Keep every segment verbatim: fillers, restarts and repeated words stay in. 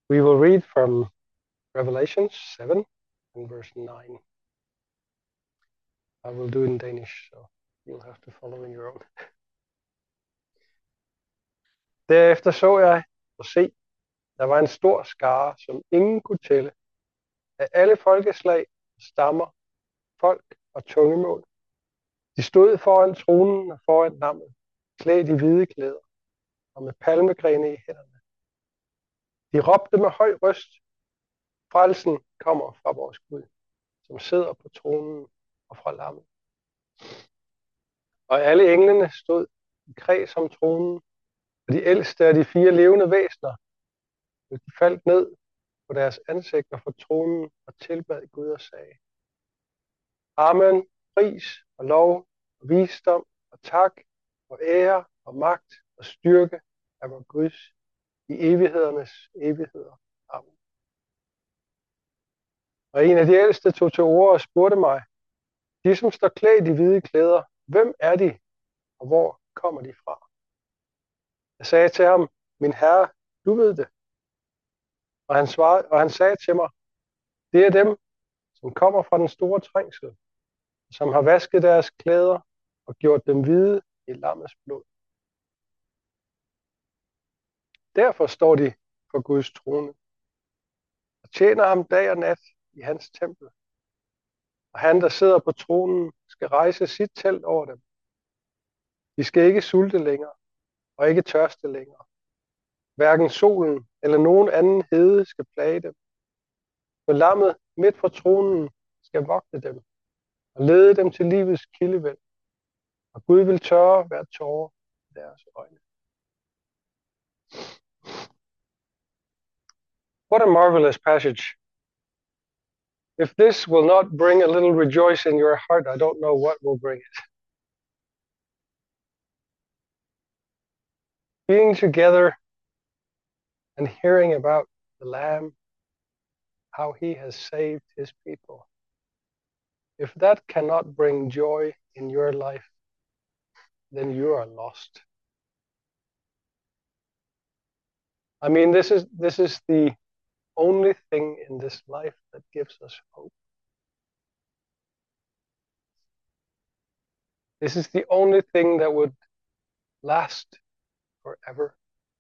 We will read from Revelation seven and verse nine. I will do it in Danish, so you'll have to follow in your own. Derefter så jeg og se, der var en stor skare, som ingen kunne tælle, af alle folkeslag, stammer, folk og tungemål. De stod foran tronen og foran lammet, klædt i hvide klæder og med palmegrene i hænderne. De råbte med høj røst: Frelsen kommer fra vores Gud, som sidder på tronen, og fra lammet. Og alle englene stod i kreds om tronen, og de ældste af de fire levende væsener, og de faldt ned på deres ansigter for tronen og tilbad Gud og sagde: Amen, pris og lov og visdom og tak og ære og magt og styrke af vor Guds i evighedernes evigheder. Amen. Og en af de ældste tog til orde og spurgte mig: De, som står klædt i hvide klæder, hvem er de, og hvor kommer de fra? Jeg sagde til ham: Min herre, du ved det. Og han, svarede, og han sagde til mig: Det er dem, som kommer fra den store trængsel, som har vasket deres klæder og gjort dem hvide i lammets blod. Derfor står de for Guds trone og tjener ham dag og nat i hans tempel. Og han, der sidder på tronen, skal rejse sit telt over dem. De skal ikke sulte længere og ikke tørste længere. Hverken solen eller nogen anden hede skal plage dem. For lammet midt på tronen skal vogte dem og lede dem til livets kildevæld. Og Gud vil tørre hver tåre i deres øjne. What a marvelous passage. If this will not bring a little rejoice in your heart, I don't know what will bring it. Being together and hearing about the Lamb, how he has saved his people. If that cannot bring joy in your life, then you are lost. I mean, this is this is the only thing in this life that gives us hope. This is the only thing that would last forever.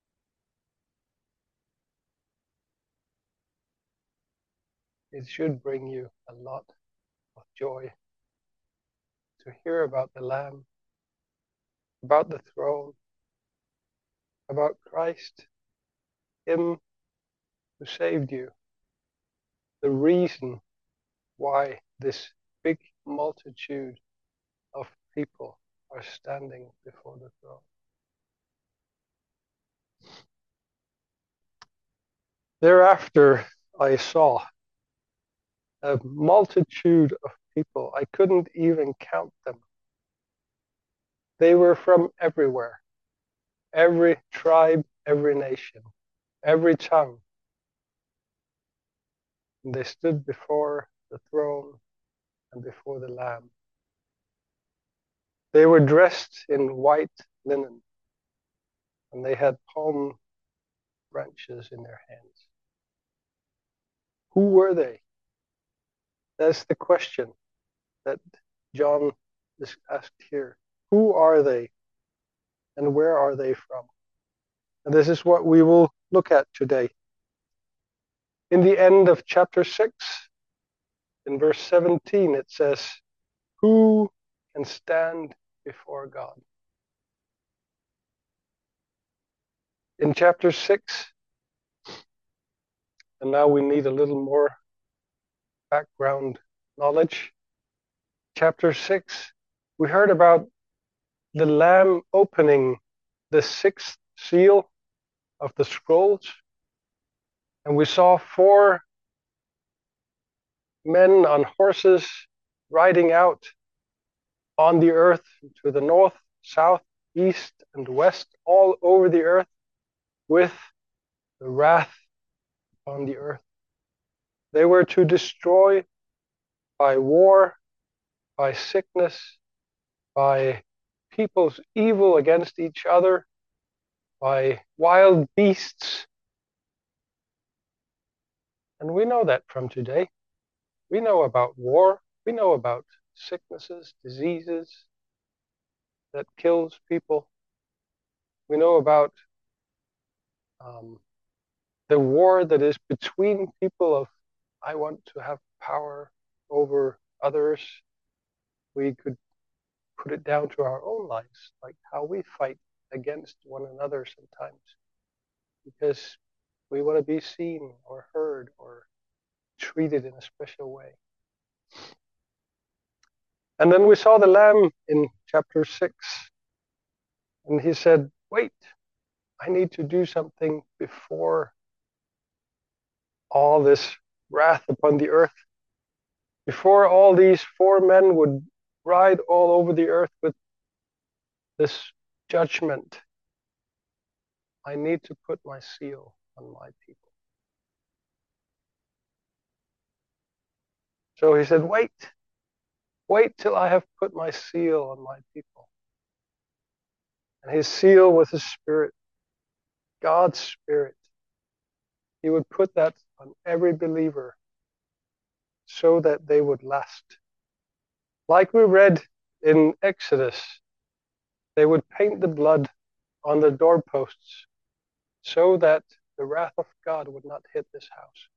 It should bring you a lot of joy to hear about the Lamb, about the throne, about Christ, him who saved you, the reason why this big multitude of people are standing before the throne. Thereafter, I saw a multitude of people. I couldn't even count them. They were from everywhere, every tribe, every nation, every tongue. And they stood before the throne and before the Lamb. They were dressed in white linen, and they had palm branches in their hands. Who were they? That's the question that John is asked here. Who are they, and where are they from? And this is what we will look at today. In the end of chapter six, in verse seventeen, it says, Who can stand before God? In chapter six, and now we need a little more background knowledge. Chapter six, we heard about the Lamb opening the sixth seal of the scrolls, and we saw four men on horses riding out on the earth to the north, south, east, and west, all over the earth, with the wrath on the earth. They were to destroy by war, by sickness, by people's evil against each other, by wild beasts, And we know that from today. We know about war. We know about sicknesses, diseases that kills people. We know about um, the war that is between people of, I want to have power over others. We could put it down to our own lives, like how we fight against one another sometimes because we want to be seen or heard or treated in a special way. And then we saw the Lamb in chapter six, and he said, wait, I need to do something before all this wrath upon the earth, before all these four men would ride all over the earth with this judgment. I need to put my seal on my people. So he said, wait, wait till I have put my seal on my people. And his seal was his spirit, God's spirit. He would put that on every believer so that they would last. Like we read in Exodus, they would paint the blood on the doorposts so that the wrath of God would not hit this house.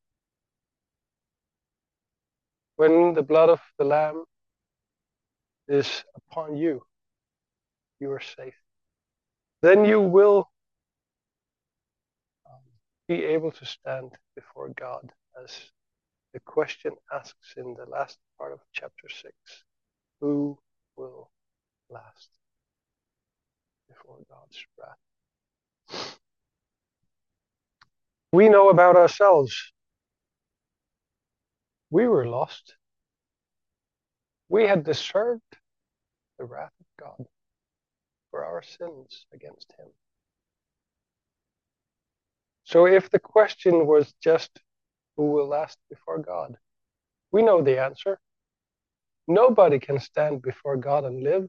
When the blood of the Lamb is upon you, you are safe. Then you will um, be able to stand before God, as the question asks in the last part of chapter six. Who will last before God's wrath? We know about ourselves. We were lost. We had deserved the wrath of God for our sins against him. So if the question was just who will last before God, we know the answer. Nobody can stand before God and live.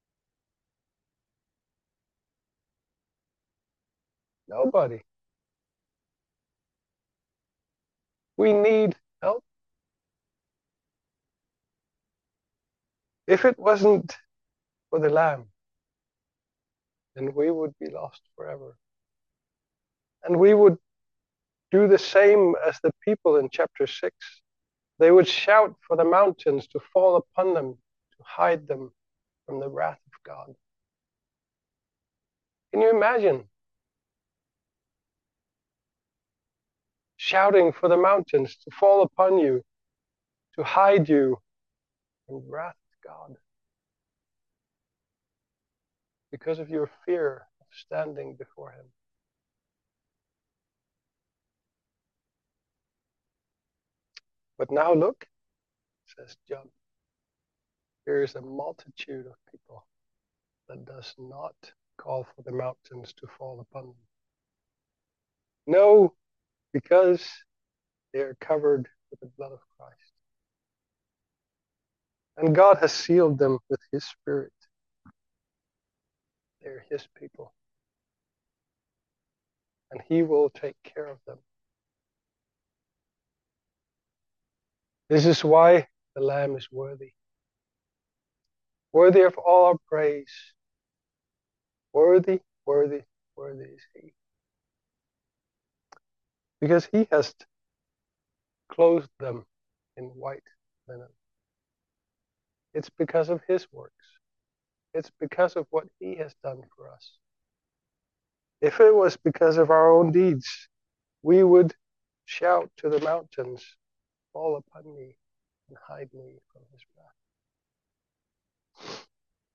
Nobody. We need help. If it wasn't for the Lamb, then we would be lost forever. And we would do the same as the people in chapter six. They would shout for the mountains to fall upon them, to hide them from the wrath of God. Can you imagine? Shouting for the mountains to fall upon you, to hide you from the wrath of God, because of your fear of standing before him. But now look, says John, there is a multitude of people that does not call for the mountains to fall upon them. No, because they are covered with the blood of Christ. And God has sealed them with his Spirit. They're his people. And he will take care of them. This is why the Lamb is worthy. Worthy of all our praise. Worthy, worthy, worthy is he. Because he has clothed them in white linen. It's because of his works. It's because of what he has done for us. If it was because of our own deeds, we would shout to the mountains, fall upon me and hide me from his wrath.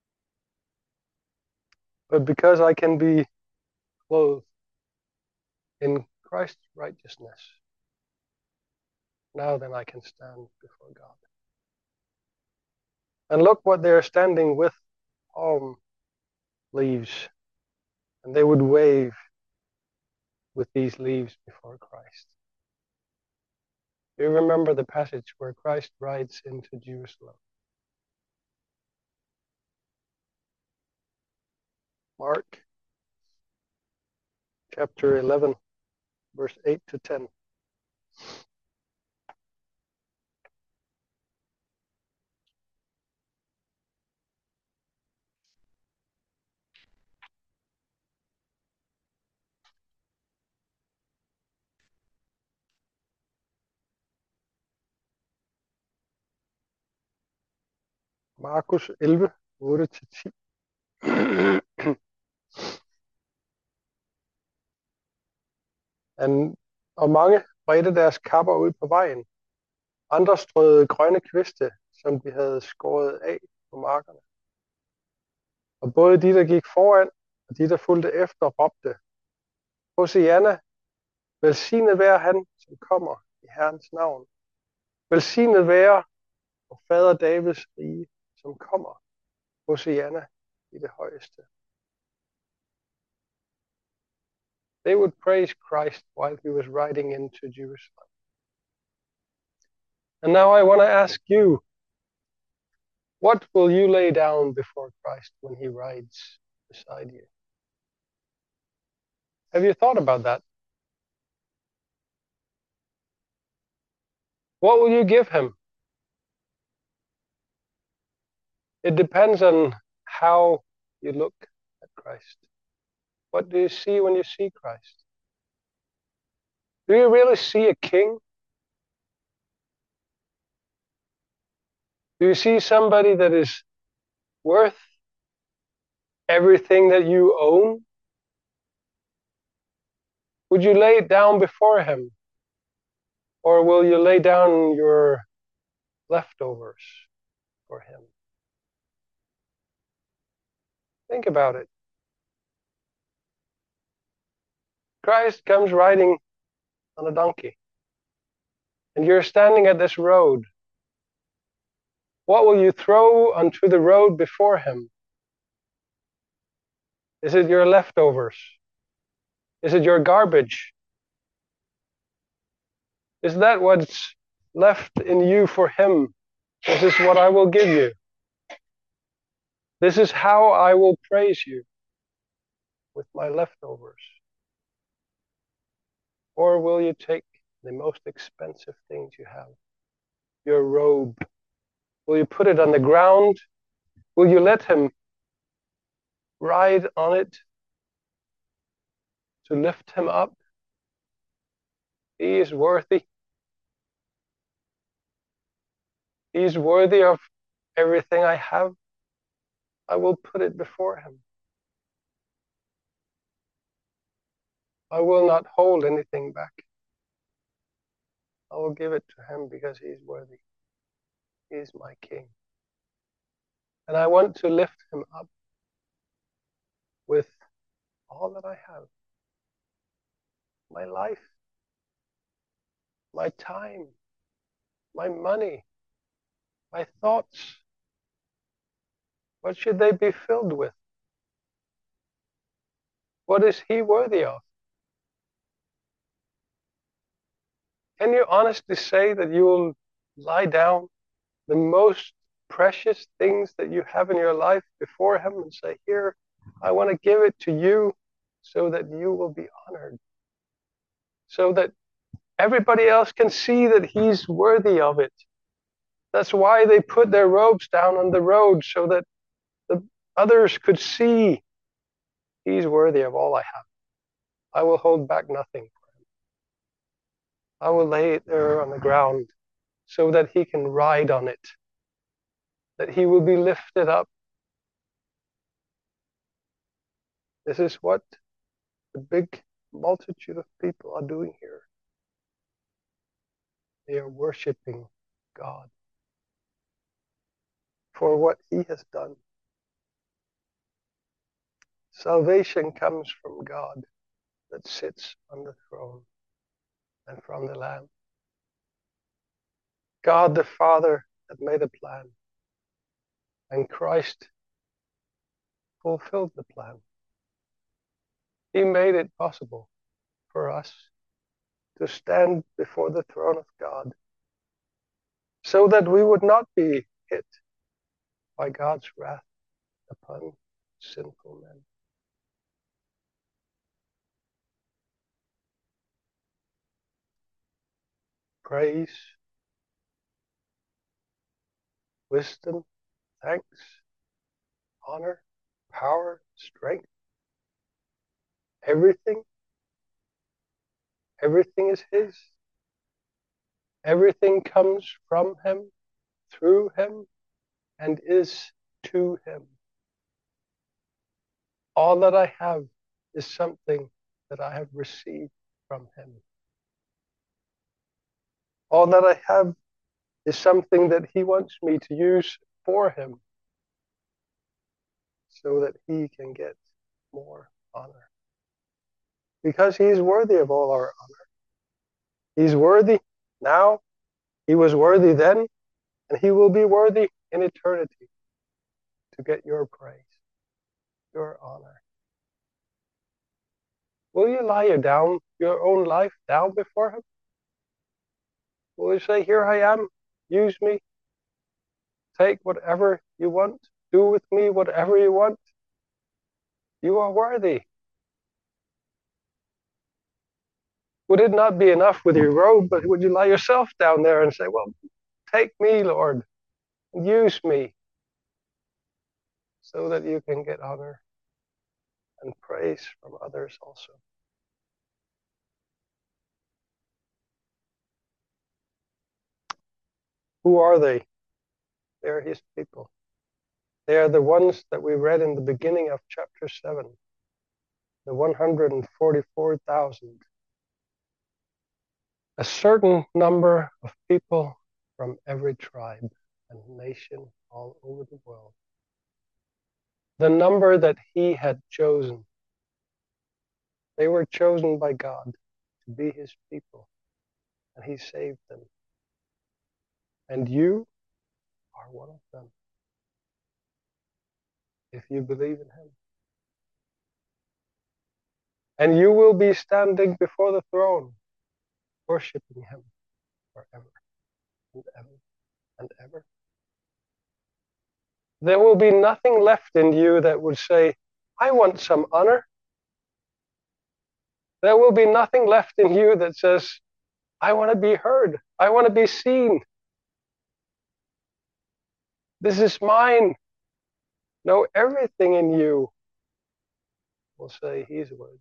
But because I can be clothed in Christ's righteousness, now then I can stand before God. And look what they're standing with, palm leaves. And they would wave with these leaves before Christ. You remember the passage where Christ rides into Jerusalem. Mark chapter eleven, verse eight to ten. Markus elleve, otte til ti. Han, og mange bredte deres kapper ud på vejen. Andre strøede grønne kviste, som de havde skåret af på markerne. Og både de, der gik foran, og de, der fulgte efter, råbte: Hosianna, velsignet være han, som kommer i Herrens navn. Velsignet være og fader Davids rige, som kommer. Hosianna i det højeste. They would praise Christ while he was riding into Jerusalem. And now I want to ask you, what will you lay down before Christ when he rides beside you? Have you thought about that? What will you give him? It depends on how you look at Christ. What do you see when you see Christ? Do you really see a king? Do you see somebody that is worth everything that you own? Would you lay it down before him? Or will you lay down your leftovers for him? Think about it. Christ comes riding on a donkey, and you're standing at this road. What will you throw onto the road before him? Is it your leftovers? Is it your garbage? Is that what's left in you for him? This is what I will give you. This is how I will praise you, with my leftovers. Or will you take the most expensive things you have, your robe? Will you put it on the ground? Will you let him ride on it to lift him up? He is worthy. He is worthy of everything I have. I will put it before him. I will not hold anything back. I will give it to him because he is worthy. He is my king. And I want to lift him up with all that I have. My life, my time, my money, my thoughts. What should they be filled with? What is he worthy of? Can you honestly say that you will lie down the most precious things that you have in your life before him and say, here, I want to give it to you so that you will be honored, so that everybody else can see that he's worthy of it. That's why they put their robes down on the road, so that the others could see he's worthy of all I have. I will hold back nothing for him. I will lay it there on the ground so that he can ride on it, that he will be lifted up. This is what the big multitude of people are doing here. They are worshiping God for what he has done. Salvation comes from God that sits on the throne and from the Lamb. God the Father had made a plan, and Christ fulfilled the plan. He made it possible for us to stand before the throne of God, so that we would not be hit by God's wrath upon sinful men. Praise, wisdom, thanks, honor, power, strength, everything, everything is his. Everything comes from him, through him, and is to him. All that I have is something that I have received from him. All that I have is something that he wants me to use for him so that he can get more honor. Because he is worthy of all our honor. He's worthy now, he was worthy then, and he will be worthy in eternity to get your praise, your honor. Will you lie your down, your own life down before him? Will you say, here I am, use me, take whatever you want, do with me whatever you want? You are worthy. Would it not be enough with your robe, but would you lie yourself down there and say, well, take me, Lord, and use me so that you can get honor and praise from others also. Who are they? They are his people. They are the ones that we read in the beginning of chapter seven, the one hundred forty-four thousand. A certain number of people from every tribe and nation all over the world. The number that he had chosen. They were chosen by God to be his people, and he saved them. And you are one of them, if you believe in him. And you will be standing before the throne, worshiping him forever and ever and ever. There will be nothing left in you that would say, I want some honor. There will be nothing left in you that says, I want to be heard. I want to be seen. This is mine. No, everything in you will say, he's worthy.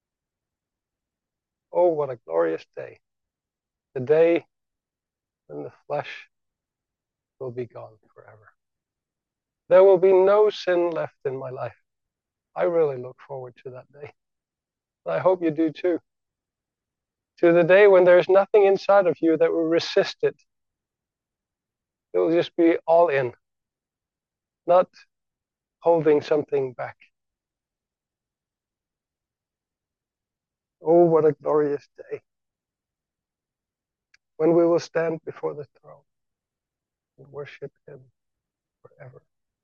Oh, what a glorious day. The day when the flesh will be gone forever. There will be no sin left in my life. I really look forward to that day. I hope you do too. To the day when there's nothing inside of you that will resist it. It will just be all in, not holding something back. Oh, what a glorious day when we will stand before the throne and worship him forever.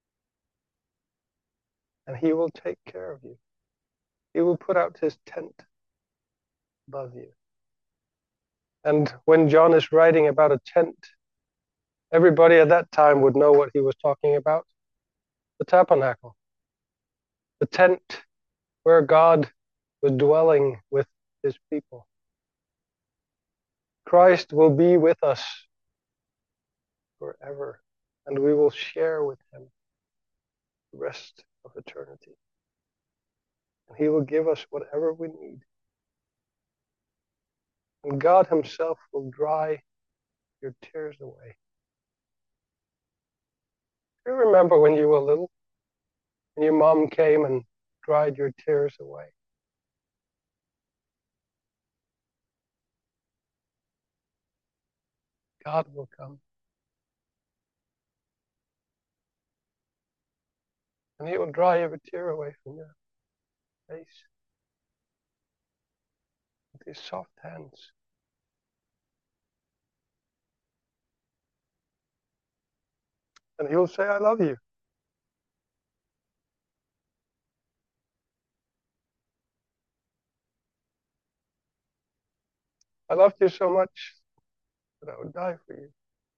And he will take care of you. He will put out his tent above you. And when John is writing about a tent, everybody at that time would know what he was talking about. The tabernacle. The tent where God was dwelling with his people. Christ will be with us forever, and we will share with him the rest of eternity. And he will give us whatever we need. And God himself will dry your tears away. Do you remember when you were little and your mom came and dried your tears away? God will come. And he will dry every tear away from your face with his soft hands. And he will say, I love you. I loved you so much that I would die for you.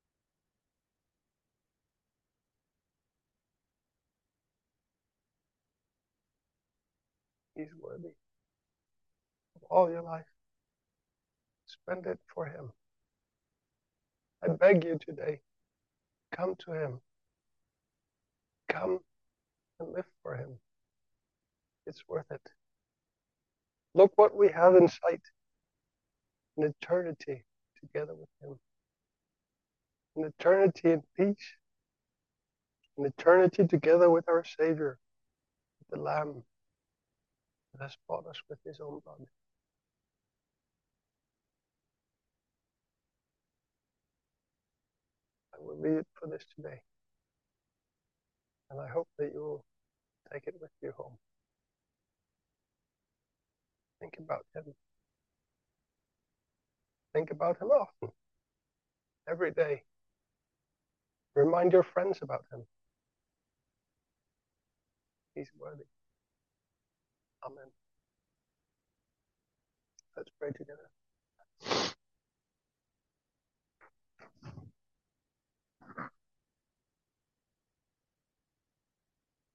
He's worthy of all your life. Spend it for him. I beg you today, come to him. Come and live for him. It's worth it. Look what we have in sight. An eternity together with him. An eternity in peace. in eternity together with our Savior, the Lamb that has bought us with his own blood. I will leave it for this today. And I hope that you will take it with you home. Think about him. Think about him often. Every day. Remind your friends about him. He's worthy. Amen. Let's pray together.